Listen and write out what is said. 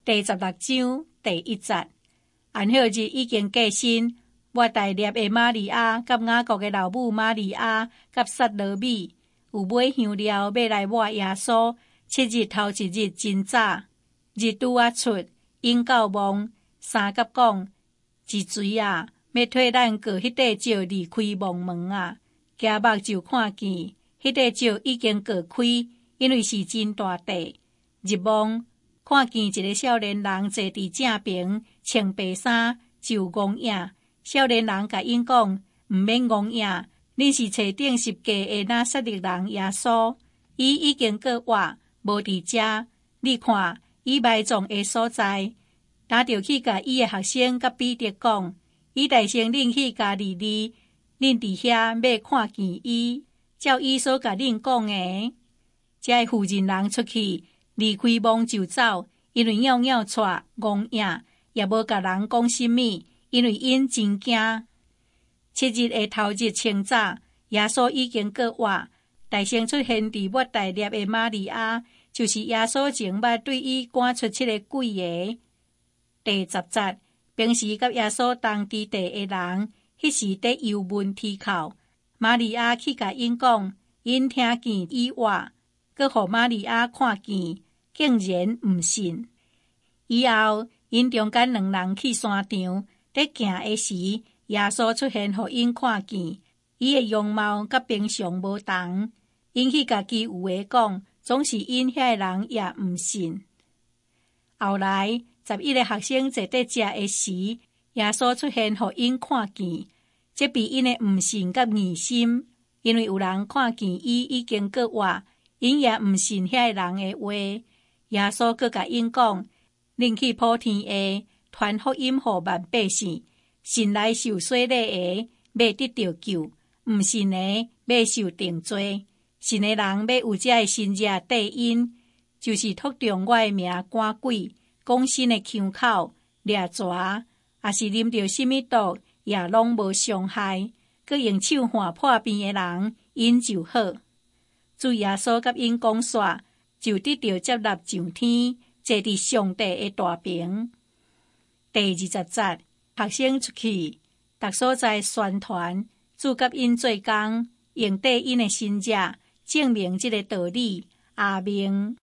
第16章第1節，安息日已經過身，抹大粒的瑪利亞，甲雅各的老母瑪利亞，甲撒羅米，有買香料要來抹耶穌。7日頭一日真早，日拄仔出，因到墓，三甲講：一錘啊，要替咱過迄塊石離開墓門啊！驚目就看見，迄塊石已經過開，因為是真大地。入墓，看見一個少年人坐佇正邊，穿白衫，就戇影。少年人甲因講：毋免戇影，恁是找頂10架的拿撒勒人耶穌，伊已經過活，無佇遮。你看，伊埋葬的所在。打著去甲伊的學生甲彼得講：伊大聲恁去家裡哩，恁佇遐要看見伊，照伊所甲恁講的。這個婦人人出去，離開墓就走，因為袅袅喘戇影，也無甲人講什麼，因為因真驚。7日的頭日清早，耶穌已經過活，大聲出現佇抹大粒的瑪利亞，就是耶穌前捌對伊趕出7個鬼的。第10節，平時甲耶穌同佇地的人，迄時得憂悶啼哭。瑪利亞去甲因講，因聽見伊話，閣互瑪利亞看見，竟然毋信。以後，因中間2人去山場，在行的時，耶穌出現，互因看見，伊的容貌甲平常無同。因去甲其有的講，總是因遐個人也毋信。後來11個學生坐在食的時，耶穌出現，互因看見，這比因的毋信甲疑心，因為有人看見伊已經過活，因也毋信遐個人的話。耶穌閣甲因講：恁去普天下，傳福音互萬百姓，信來受洗禮的，要得到救；毋信的，要受定罪。信的人要有這個新約對因，就是託中我的名趕鬼，講新的腔口，掠蛇，也是啉着什麼毒，也攏無傷害。閣用手劃破病的人，因就好。主耶穌甲因講煞，就得到接納上天，坐佇上帝的大屏。第20節，學生出去，逐所在宣傳，主甲因做工，用對因的新約，證明這個道理。阿明。